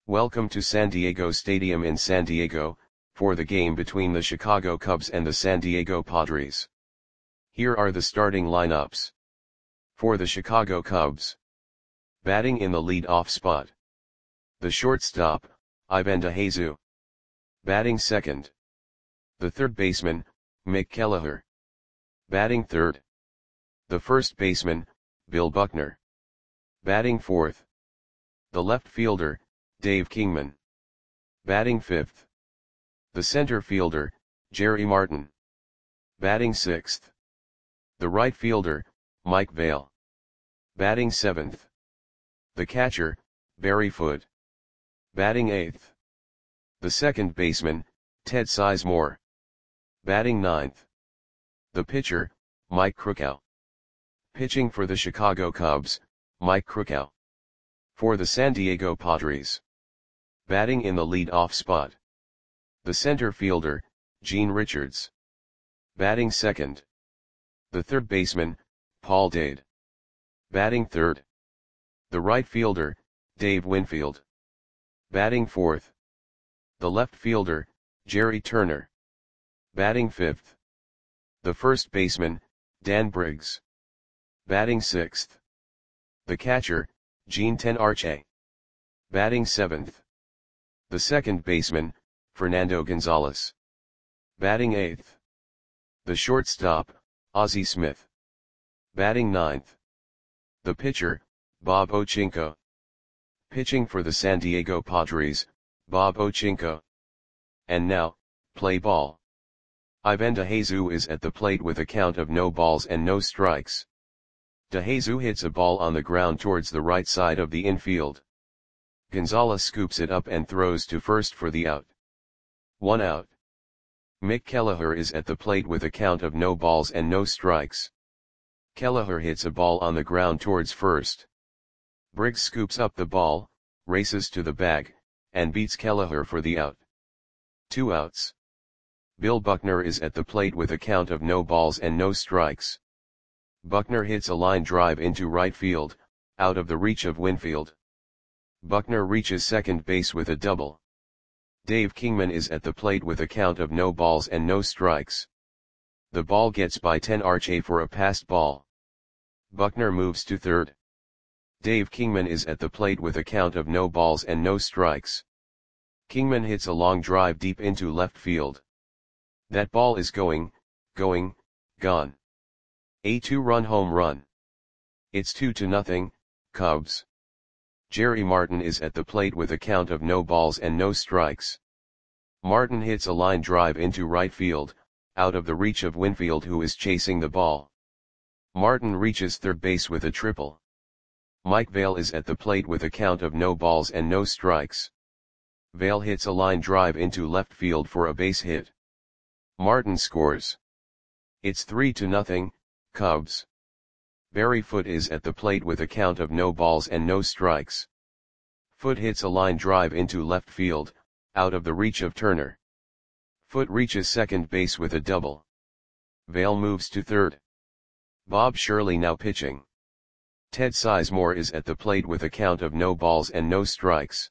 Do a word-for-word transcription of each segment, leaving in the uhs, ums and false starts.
Welcome to San Diego Stadium in San Diego, for the game between the Chicago Cubs and the San Diego Padres. Here are the starting lineups. For the Chicago Cubs. Batting in the lead-off spot. The shortstop, Ivan DeJesus. Batting second. The third baseman, Mick Kelleher. Batting third. The first baseman, Bill Buckner. Batting fourth. The left fielder, Dave Kingman. Batting fifth. The center fielder, Jerry Martin. Batting sixth. The right fielder, Mike Vail. Batting seventh. The catcher, Barry Foote. Batting eighth. The second baseman, Ted Sizemore. Batting ninth. The pitcher, Mike Krukow. Pitching for the Chicago Cubs, Mike Krukow. For the San Diego Padres. Batting in the lead-off spot. The center fielder, Gene Richards. Batting second. The third baseman, Paul Dade. Batting third. The right fielder, Dave Winfield. Batting fourth. The left fielder, Jerry Turner. Batting fifth. The first baseman, Dan Briggs. Batting sixth. The catcher, Gene Tenarche. Batting seventh. The second baseman, Fernando Gonzalez. Batting eighth. The shortstop, Ozzie Smith. Batting ninth. The pitcher, Bob Ochinko. Pitching for the San Diego Padres, Bob Ochinko. And now, play ball. Ivan DeJesus is at the plate with a count of no balls and no strikes. DeJesus hits a ball on the ground towards the right side of the infield. Gonzalez scoops it up and throws to first for the out. One out. Mick Kelleher is at the plate with a count of no balls and no strikes. Kelleher hits a ball on the ground towards first. Briggs scoops up the ball, races to the bag, and beats Kelleher for the out. Two outs. Bill Buckner is at the plate with a count of no balls and no strikes. Buckner hits a line drive into right field, out of the reach of Winfield. Buckner reaches second base with a double. Dave Kingman is at the plate with a count of no balls and no strikes. The ball gets by Tenarche for a passed ball. Buckner moves to third. Dave Kingman is at the plate with a count of no balls and no strikes. Kingman hits a long drive deep into left field. That ball is going, going, gone. A two-run home run. It's two to nothing, Cubs. Jerry Martin is at the plate with a count of no balls and no strikes. Martin hits a line drive into right field, out of the reach of Winfield who is chasing the ball. Martin reaches third base with a triple. Mike Vail is at the plate with a count of no balls and no strikes. Vail hits a line drive into left field for a base hit. Martin scores. It's three to nothing, Cubs. Barry Foote is at the plate with a count of no balls and no strikes. Foote hits a line drive into left field, out of the reach of Turner. Foote reaches second base with a double. Vail moves to third. Bob Shirley now pitching. Ted Sizemore is at the plate with a count of no balls and no strikes.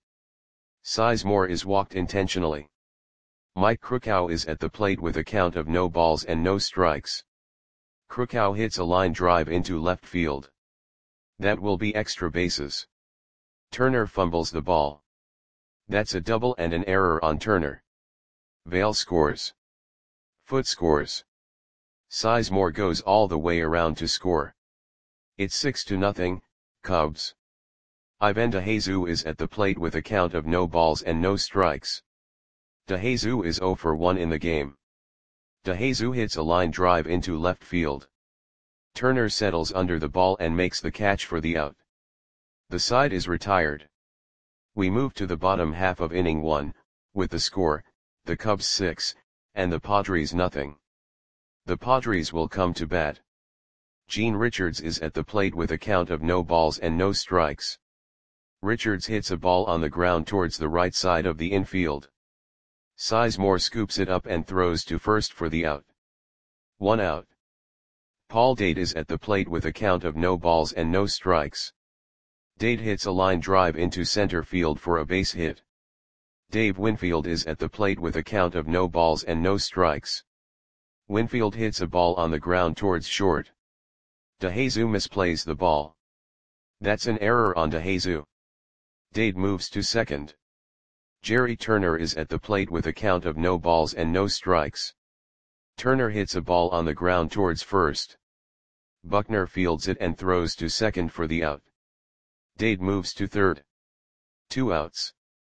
Sizemore is walked intentionally. Mike Krukow is at the plate with a count of no balls and no strikes. Krukow hits a line drive into left field. That will be extra bases. Turner fumbles the ball. That's a double and an error on Turner. Vail scores. Foote scores. Sizemore goes all the way around to score. It's six to nothing, Cubs. Ivan DeJesus is at the plate with a count of no balls and no strikes. DeJesus is zero for one in the game. DeJesus hits a line drive into left field. Turner settles under the ball and makes the catch for the out. The side is retired. We move to the bottom half of inning one, with the score, the Cubs six, and the Padres nothing. The Padres will come to bat. Gene Richards is at the plate with a count of no balls and no strikes. Richards hits a ball on the ground towards the right side of the infield. Sizemore scoops it up and throws to first for the out. One out. Paul Dade is at the plate with a count of no balls and no strikes. Dade hits a line drive into center field for a base hit. Dave Winfield is at the plate with a count of no balls and no strikes. Winfield hits a ball on the ground towards short. DeJesus misplays the ball. That's an error on DeJesus. Dade moves to second. Jerry Turner is at the plate with a count of no balls and no strikes. Turner hits a ball on the ground towards first. Buckner fields it and throws to second for the out. Dade moves to third. Two outs.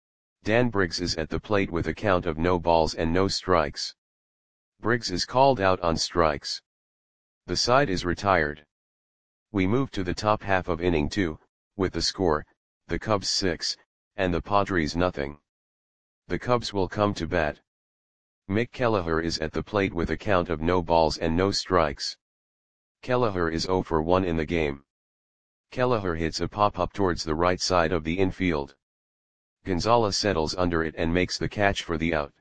Dan Briggs is at the plate with a count of no balls and no strikes. Briggs is called out on strikes. The side is retired. We move to the top half of inning two, with the score, the Cubs six, and the Padres nothing. The Cubs will come to bat. Mick Kelleher is at the plate with a count of no balls and no strikes. Kelleher is zero for one in the game. Kelleher hits a pop-up towards the right side of the infield. Gonzalez settles under it and makes the catch for the out.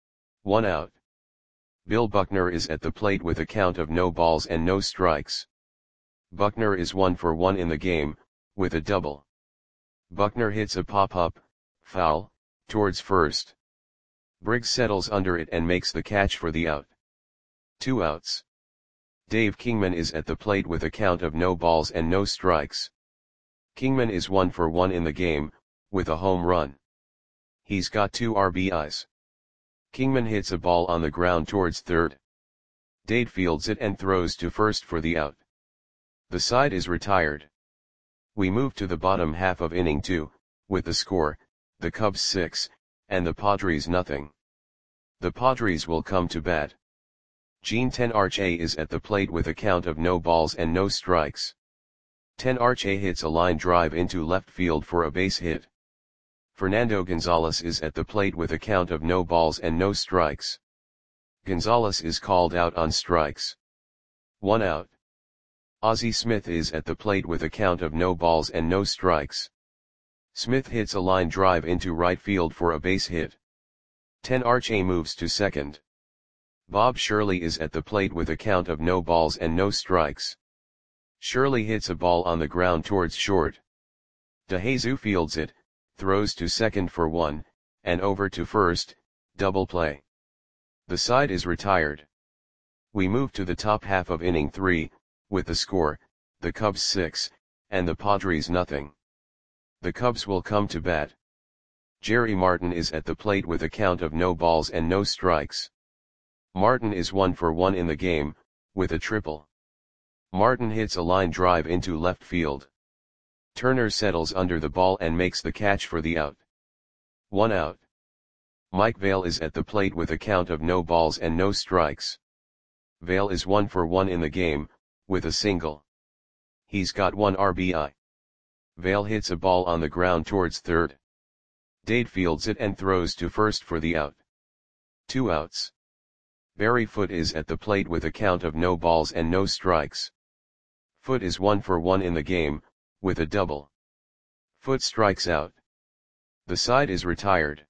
One out. Bill Buckner is at the plate with a count of no balls and no strikes. Buckner is one for one in the game, with a double. Buckner hits a pop-up, foul, towards first. Briggs settles under it and makes the catch for the out. Two outs. Dave Kingman is at the plate with a count of no balls and no strikes. Kingman is one for one in the game, with a home run. He's got two R B Is. Kingman hits a ball on the ground towards third. Dade fields it and throws to first for the out. The side is retired. We move to the bottom half of inning two, with the score, the Cubs six, and the Padres nothing. The Padres will come to bat. Gene Tenarche is at the plate with a count of no balls and no strikes. Tenarche hits a line drive into left field for a base hit. Fernando Gonzalez is at the plate with a count of no balls and no strikes. Gonzalez is called out on strikes. One out. Ozzie Smith is at the plate with a count of no balls and no strikes. Smith hits a line drive into right field for a base hit. Tenarche moves to second. Bob Shirley is at the plate with a count of no balls and no strikes. Shirley hits a ball on the ground towards short. DeJesus fields it, throws to second for one, and over to first, double play. The side is retired. We move to the top half of inning three, with the score, the Cubs six, and the Padres nothing. The Cubs will come to bat. Jerry Martin is at the plate with a count of no balls and no strikes. Martin is one for one in the game, with a triple. Martin hits a line drive into left field. Turner settles under the ball and makes the catch for the out. One out. Mike Vail is at the plate with a count of no balls and no strikes. Vail is one for one in the game, with a single. He's got one R B I. Vail hits a ball on the ground towards third. Dade fields it and throws to first for the out. Two outs. Barry Foote is at the plate with a count of no balls and no strikes. Foote is one for one in the game, with a double. Foote strikes out. The side is retired.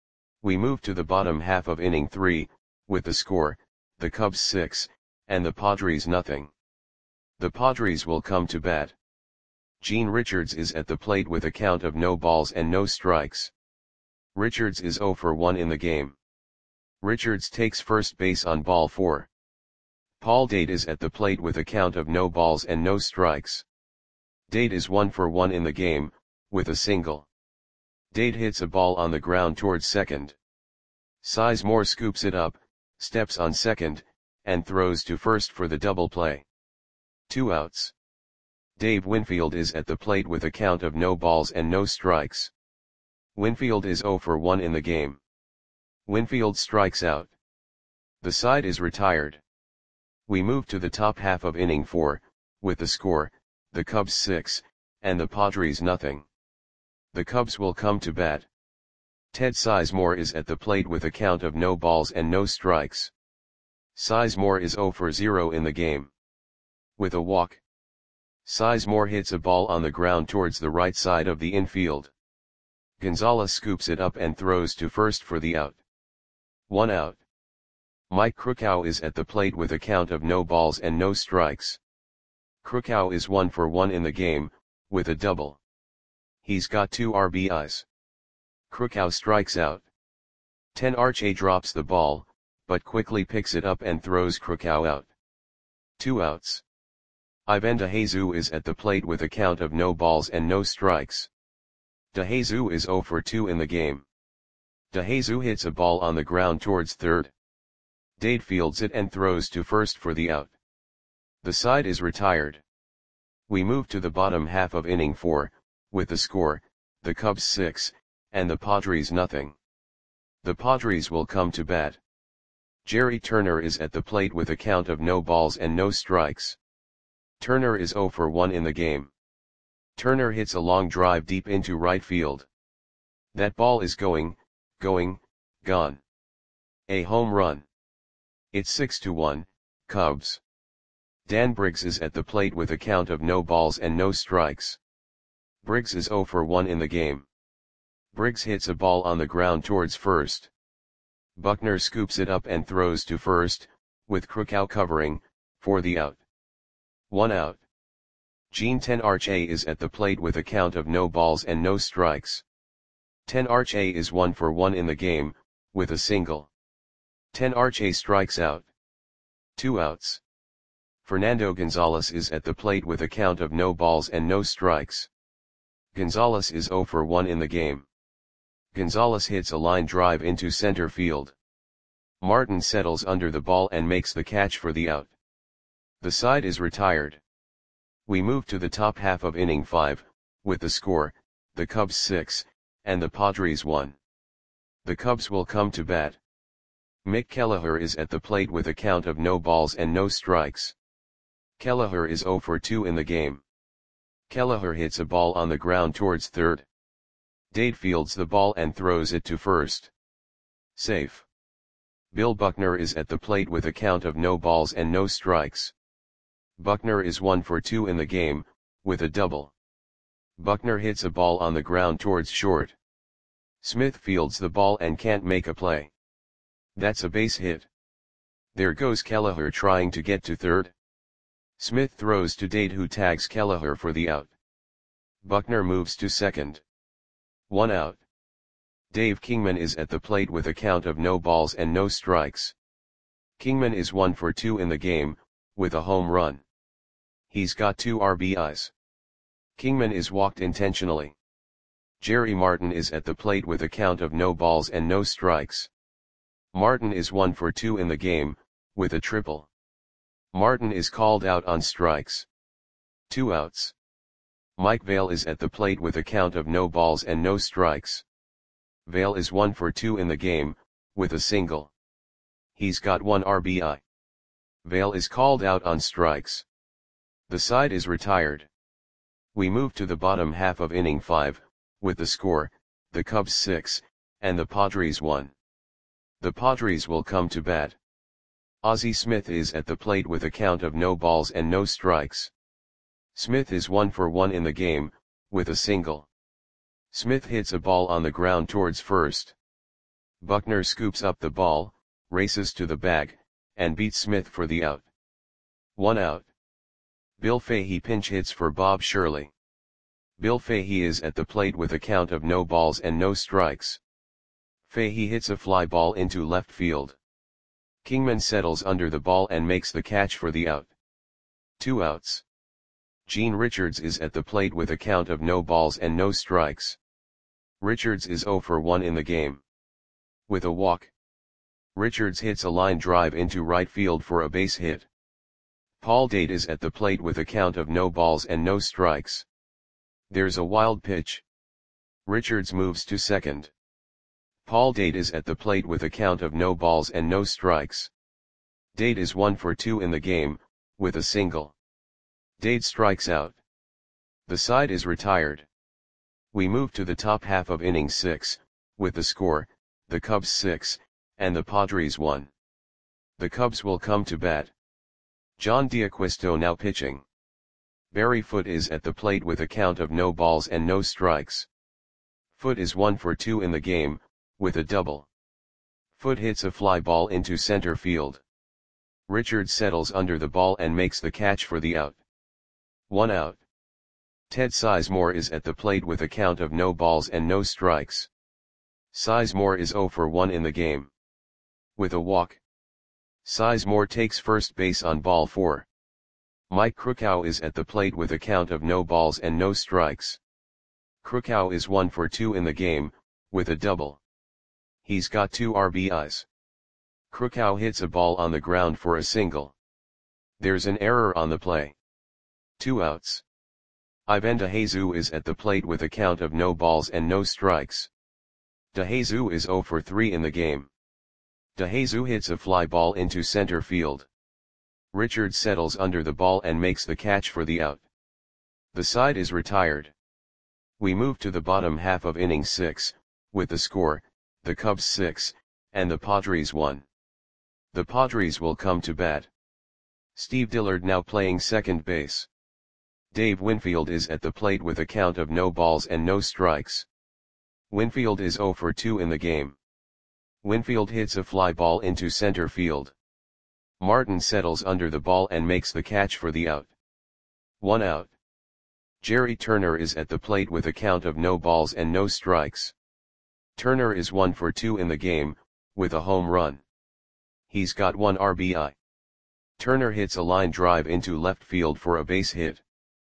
We move to the bottom half of inning three, with the score, the Cubs six, and the Padres nothing. The Padres will come to bat. Gene Richards is at the plate with a count of no balls and no strikes. Richards is zero for one in the game. Richards takes first base on ball four. Paul Dade is at the plate with a count of no balls and no strikes. Dade is one for one in the game, with a single. Dade hits a ball on the ground towards second. Sizemore scoops it up, steps on second, and throws to first for the double play. Two outs. Dave Winfield is at the plate with a count of no balls and no strikes. Winfield is zero for one in the game. Winfield strikes out. The side is retired. We move to the top half of inning four, with the score, the Cubs six, and the Padres nothing. The Cubs will come to bat. Ted Sizemore is at the plate with a count of no balls and no strikes. Sizemore is zero for zero in the game. With a walk. Sizemore hits a ball on the ground towards the right side of the infield. Gonzalez scoops it up and throws to first for the out. One out. Mike Krukow is at the plate with a count of no balls and no strikes. Krukow is one for one in the game, with a double. He's got two R B Is. Krukau strikes out. ten Arche drops the ball, but quickly picks it up and throws Krukau out. Two outs. Ivan DeJesus is at the plate with a count of no balls and no strikes. DeJesus is zero for two in the game. DeJesus hits a ball on the ground towards third. Dade fields it and throws to first for the out. The side is retired. We move to the bottom half of inning four, with the score, the Cubs six, and the Padres nothing. The Padres will come to bat. Jerry Turner is at the plate with a count of no balls and no strikes. Turner is zero for one in the game. Turner hits a long drive deep into right field. That ball is going, going, gone. A home run. It's six to one, Cubs. Dan Briggs is at the plate with a count of no balls and no strikes. Briggs is zero for one in the game. Briggs hits a ball on the ground towards first. Buckner scoops it up and throws to first, with Krukau covering, for the out. One out. Gene ten Arche is at the plate with a count of no balls and no strikes. ten Arche is one for one in the game, with a single. ten Arche strikes out. Two outs. Fernando Gonzalez is at the plate with a count of no balls and no strikes. Gonzalez is zero for one in the game. Gonzalez hits a line drive into center field. Martin settles under the ball and makes the catch for the out. The side is retired. We move to the top half of inning five, with the score, the Cubs six, and the Padres one. The Cubs will come to bat. Mick Kelleher is at the plate with a count of no balls and no strikes. Kelleher is zero for two in the game. Kelleher hits a ball on the ground towards third. Dade fields the ball and throws it to first. Safe. Bill Buckner is at the plate with a count of no balls and no strikes. Buckner is one for two in the game, with a double. Buckner hits a ball on the ground towards short. Smith fields the ball and can't make a play. That's a base hit. There goes Kelleher trying to get to third. Smith throws to Dade, who tags Kelleher for the out. Buckner moves to second. One out. Dave Kingman is at the plate with a count of no balls and no strikes. Kingman is one for two in the game, with a home run. He's got two R B Is. Kingman is walked intentionally. Jerry Martin is at the plate with a count of no balls and no strikes. Martin is one for two in the game, with a triple. Martin is called out on strikes. Two outs. Mike Vail is at the plate with a count of no balls and no strikes. Vail is one for two in the game, with a single. He's got one R B I. Vail is called out on strikes. The side is retired. We move to the bottom half of inning five, with the score, the Cubs six, and the Padres one. The Padres will come to bat. Ozzie Smith is at the plate with a count of no balls and no strikes. Smith is one for one in the game, with a single. Smith hits a ball on the ground towards first. Buckner scoops up the ball, races to the bag, and beats Smith for the out. One out. Bill Fahey pinch hits for Bob Shirley. Bill Fahey is at the plate with a count of no balls and no strikes. Fahey hits a fly ball into left field. Kingman settles under the ball and makes the catch for the out. Two outs. Gene Richards is at the plate with a count of no balls and no strikes. Richards is zero for one in the game. With a walk. Richards hits a line drive into right field for a base hit. Paul Dade is at the plate with a count of no balls and no strikes. There's a wild pitch. Richards moves to second. Paul Dade is at the plate with a count of no balls and no strikes. Dade is one for two in the game, with a single. Dade strikes out. The side is retired. We move to the top half of inning six, with the score, the Cubs six, and the Padres one. The Cubs will come to bat. John D'Acquisto now pitching. Barry Foote is at the plate with a count of no balls and no strikes. Foote is one for two in the game, with a double. Foote hits a fly ball into center field. Richards settles under the ball and makes the catch for the out. One out. Ted Sizemore is at the plate with a count of no balls and no strikes. Sizemore is zero for one in the game. With a walk, Sizemore takes first base on ball four. Mike Krukow is at the plate with a count of no balls and no strikes. Krukow is one for two in the game, with a double. He's got two R B Is. Krukow hits a ball on the ground for a single. There's an error on the play. Two outs. Ivan DeJesus is at the plate with a count of no balls and no strikes. DeJesus is zero for three in the game. DeJesus hits a fly ball into center field. Richards settles under the ball and makes the catch for the out. The side is retired. We move to the bottom half of inning six, with the score, the Cubs six, and the Padres one. The Padres will come to bat. Steve Dillard now playing second base. Dave Winfield is at the plate with a count of no balls and no strikes. Winfield is zero for two in the game. Winfield hits a fly ball into center field. Martin settles under the ball and makes the catch for the out. One out. Jerry Turner is at the plate with a count of no balls and no strikes. Turner is one for two in the game, with a home run. He's got one R B I. Turner hits a line drive into left field for a base hit.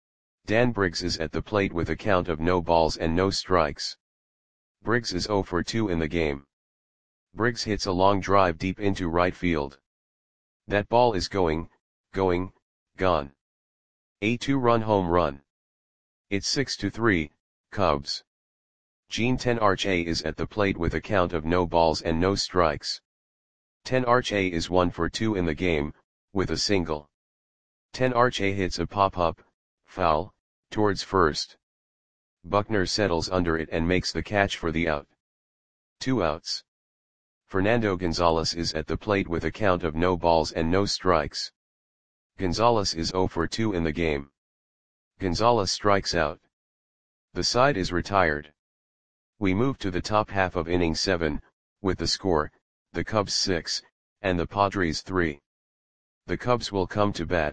Dan Briggs is at the plate with a count of no balls and no strikes. Briggs is zero for two in the game. Briggs hits a long drive deep into right field. That ball is going, going, gone. A two-run home run. It's six to three, Cubs. Gene Tenarche is at the plate with a count of no balls and no strikes. Tenarche is one for two in the game, with a single. Tenarche hits a pop-up, foul, towards first. Buckner settles under it and makes the catch for the out. Two outs. Fernando Gonzalez is at the plate with a count of no balls and no strikes. Gonzalez is zero for two in the game. Gonzalez strikes out. The side is retired. We move to the top half of inning seven, with the score, the Cubs six, and the Padres three. The Cubs will come to bat.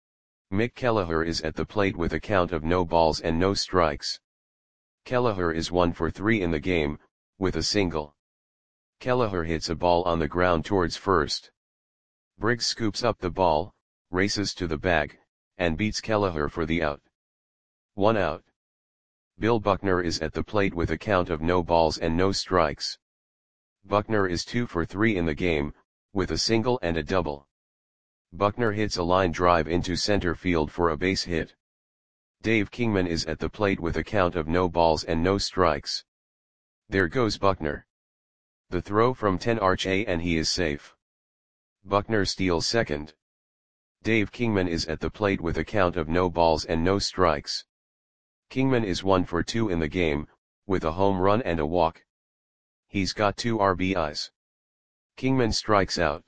Mick Kelleher is at the plate with a count of no balls and no strikes. Kelleher is one for three in the game, with a single. Kelleher hits a ball on the ground towards first. Briggs scoops up the ball, races to the bag, and beats Kelleher for the out. One out. Bill Buckner is at the plate with a count of no balls and no strikes. Buckner is two for three in the game, with a single and a double. Buckner hits a line drive into center field for a base hit. Dave Kingman is at the plate with a count of no balls and no strikes. There goes Buckner. The throw from Tenarche and he is safe. Buckner steals second. Dave Kingman is at the plate with a count of no balls and no strikes. Kingman is one for two in the game, with a home run and a walk. He's got two R B Is. Kingman strikes out.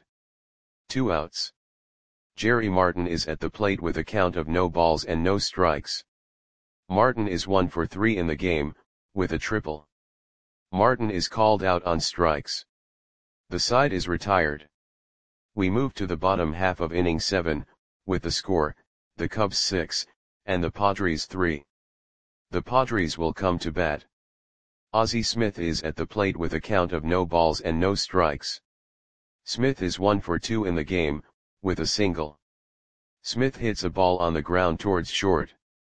Two outs. Jerry Martin is at the plate with a count of no balls and no strikes. Martin is one for three in the game, with a triple. Martin is called out on strikes. The side is retired. We move to the bottom half of inning seven, with the score, the Cubs six, and the Padres three. The Padres will come to bat. Ozzie Smith is at the plate with a count of no balls and no strikes. Smith is one for two in the game, with a single. Smith hits a ball on the ground towards short.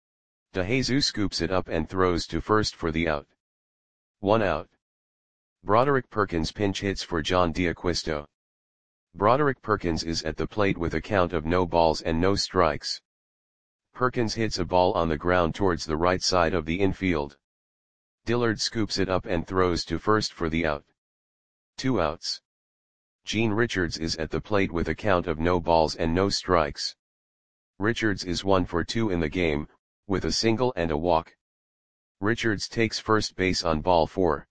DeJesus scoops it up and throws to first for the out. One out. Broderick Perkins pinch hits for John D'Acquisto. Broderick Perkins is at the plate with a count of no balls and no strikes. Perkins hits a ball on the ground towards the right side of the infield. Dillard scoops it up and throws to first for the out. Two outs. Gene Richards is at the plate with a count of no balls and no strikes. Richards is one for two in the game, with a single and a walk. Richards takes first base on ball four.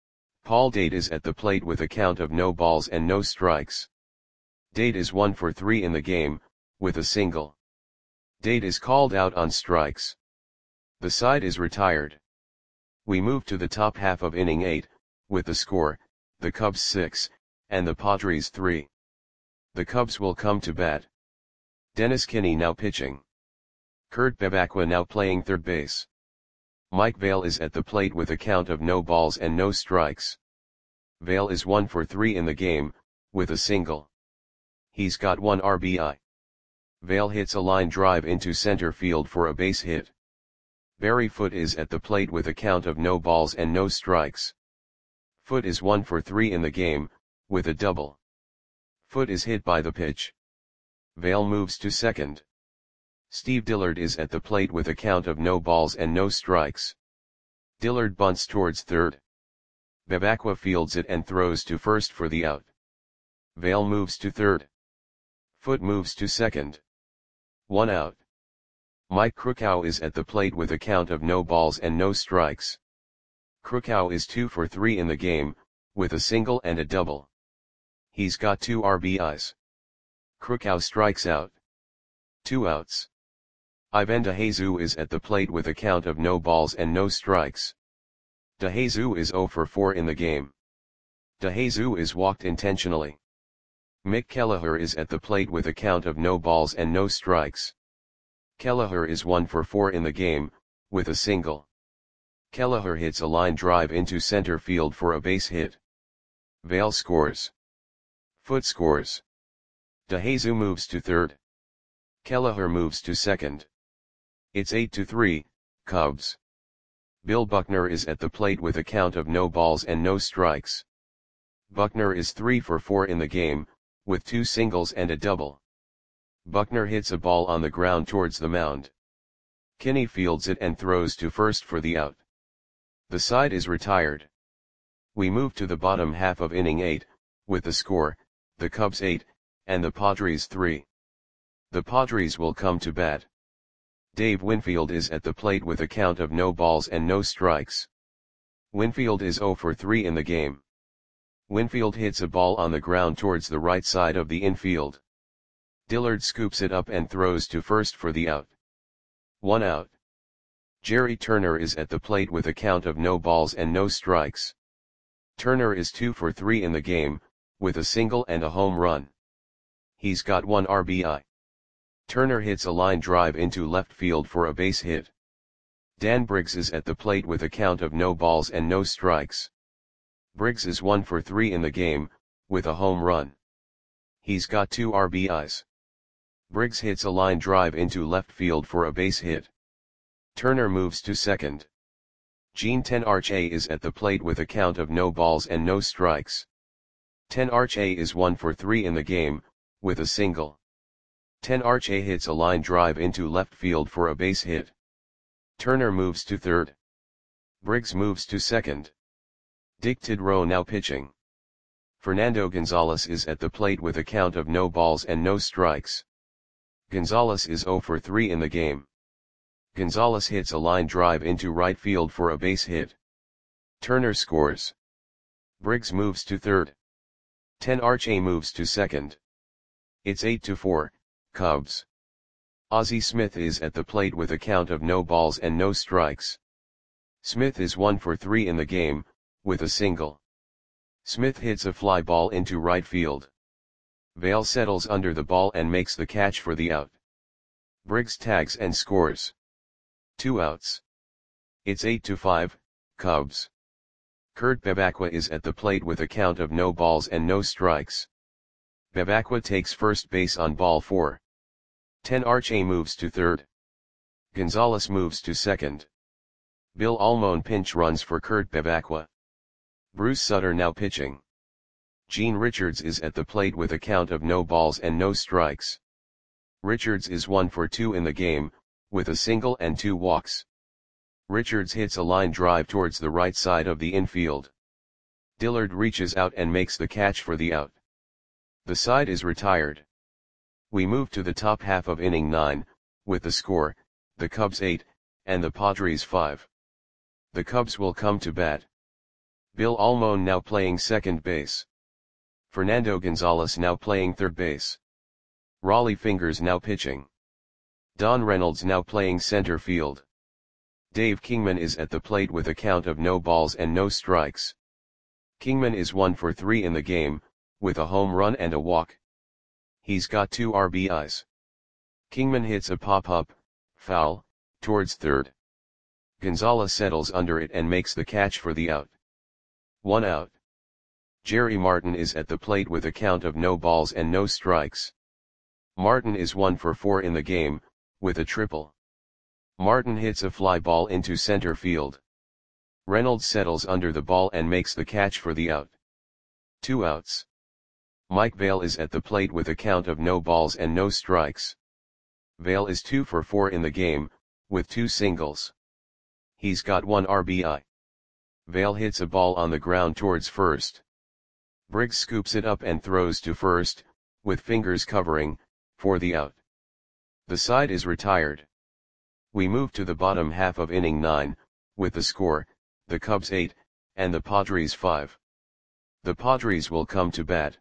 Paul Dade is at the plate with a count of no balls and no strikes. Dade is one for three in the game, with a single. Dade is called out on strikes. The side is retired. We move to the top half of inning eight, with the score, the Cubs six, and the Padres three. The Cubs will come to bat. Dennis Kinney now pitching. Kurt Bevacqua now playing third base. Mike Vail is at the plate with a count of no balls and no strikes. Vail is one for three in the game, with a single. He's got one R B I. Vail hits a line drive into center field for a base hit. Barry Foote is at the plate with a count of no balls and no strikes. Foote is one for three in the game, with a double. Foote is hit by the pitch. Vail moves to second. Steve Dillard is at the plate with a count of no balls and no strikes. Dillard bunts towards third. Bevacqua fields it and throws to first for the out. Vail moves to third. Foote moves to second. One out. Mike Krukow is at the plate with a count of no balls and no strikes. Krukow is two for three in the game, with a single and a double. He's got two R B Is. Krukow strikes out. Two outs. Ivan DeJesus is at the plate with a count of no balls and no strikes. DeJesus is zero for four in the game. DeJesus is walked intentionally. Mick Kelleher is at the plate with a count of no balls and no strikes. Kelleher is one for four in the game, with a single. Kelleher hits a line drive into center field for a base hit. Vail scores. Foote scores. DeJesus moves to third. Kelleher moves to second. It's eight to three, Cubs. Bill Buckner is at the plate with a count of no balls and no strikes. Buckner is three for four in the game, with two singles and a double. Buckner hits a ball on the ground towards the mound. Kinney fields it and throws to first for the out. The side is retired. We move to the bottom half of inning eight, with the score, the Cubs eight, and the Padres three. The Padres will come to bat. Dave Winfield is at the plate with a count of no balls and no strikes. Winfield is zero for three in the game. Winfield hits a ball on the ground towards the right side of the infield. Dillard scoops it up and throws to first for the out. One out. Jerry Turner is at the plate with a count of no balls and no strikes. Turner is two for three in the game, with a single and a home run. He's got one R B I. Turner hits a line drive into left field for a base hit. Dan Briggs is at the plate with a count of no balls and no strikes. Briggs is one for three in the game, with a home run. He's got two R B Is. Briggs hits a line drive into left field for a base hit. Turner moves to second. Gene Tenarche is at the plate with a count of no balls and no strikes. Tenarche is one for three in the game, with a single. Tenarche hits a line drive into left field for a base hit. Turner moves to third. Briggs moves to second. Dick Tidrow now pitching. Fernando Gonzalez is at the plate with a count of no balls and no strikes. Gonzalez is zero for three in the game. Gonzalez hits a line drive into right field for a base hit. Turner scores. Briggs moves to third. Tenarche moves to second. It's eight to four, Cubs. Ozzie Smith is at the plate with a count of no balls and no strikes. Smith is one for three in the game, with a single. Smith hits a fly ball into right field. Vail settles under the ball and makes the catch for the out. Briggs tags and scores. Two outs. It's eight to five, Cubs. Kurt Bevacqua is at the plate with a count of no balls and no strikes. Bevacqua takes first base on ball four. Tenarche moves to third. Gonzalez moves to second. Bill Almon pinch runs for Kurt Bevacqua. Bruce Sutter now pitching. Gene Richards is at the plate with a count of no balls and no strikes. Richards is one for two in the game, with a single and two walks. Richards hits a line drive towards the right side of the infield. Dillard reaches out and makes the catch for the out. The side is retired. We move to the top half of inning nine, with the score, the Cubs eight, and the Padres five. The Cubs will come to bat. Bill Almon now playing second base. Fernando Gonzalez now playing third base. Raleigh Fingers now pitching. Don Reynolds now playing center field. Dave Kingman is at the plate with a count of no balls and no strikes. Kingman is one for three in the game, with a home run and a walk. He's got two R B Is. Kingman hits a pop-up, foul, towards third. Gonzalez settles under it and makes the catch for the out. One out. Jerry Martin is at the plate with a count of no balls and no strikes. Martin is one for four in the game, with a triple. Martin hits a fly ball into center field. Reynolds settles under the ball and makes the catch for the out. Two outs. Mike Vail is at the plate with a count of no balls and no strikes. Vail is two for four in the game, with two singles. He's got one R B I. Vail hits a ball on the ground towards first. Briggs scoops it up and throws to first, with fingers covering, for the out. The side is retired. We move to the bottom half of inning nine, with the score, the Cubs eight, and the Padres five. The Padres will come to bat.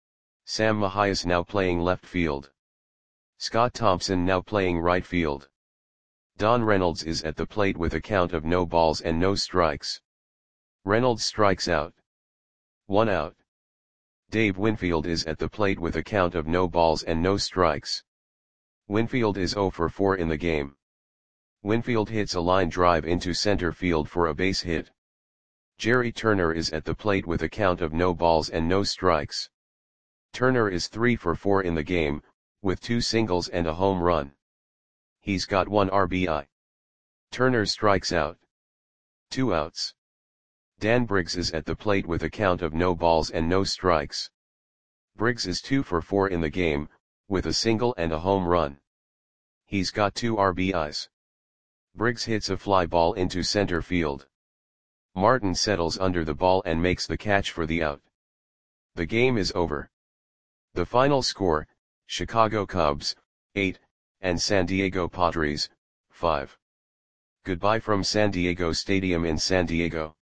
Sam Mahias now playing left field. Scott Thompson now playing right field. Don Reynolds is at the plate with a count of no balls and no strikes. Reynolds strikes out. One out. Dave Winfield is at the plate with a count of no balls and no strikes. Winfield is zero for four in the game. Winfield hits a line drive into center field for a base hit. Jerry Turner is at the plate with a count of no balls and no strikes. Turner is three for four in the game, with two singles and a home run. He's got one R B I. Turner strikes out. Two outs. Dan Briggs is at the plate with a count of no balls and no strikes. Briggs is two for four in the game, with a single and a home run. He's got two R B Is. Briggs hits a fly ball into center field. Martin settles under the ball and makes the catch for the out. The game is over. The final score, Chicago Cubs, eight, and San Diego Padres, five. Goodbye from San Diego Stadium in San Diego.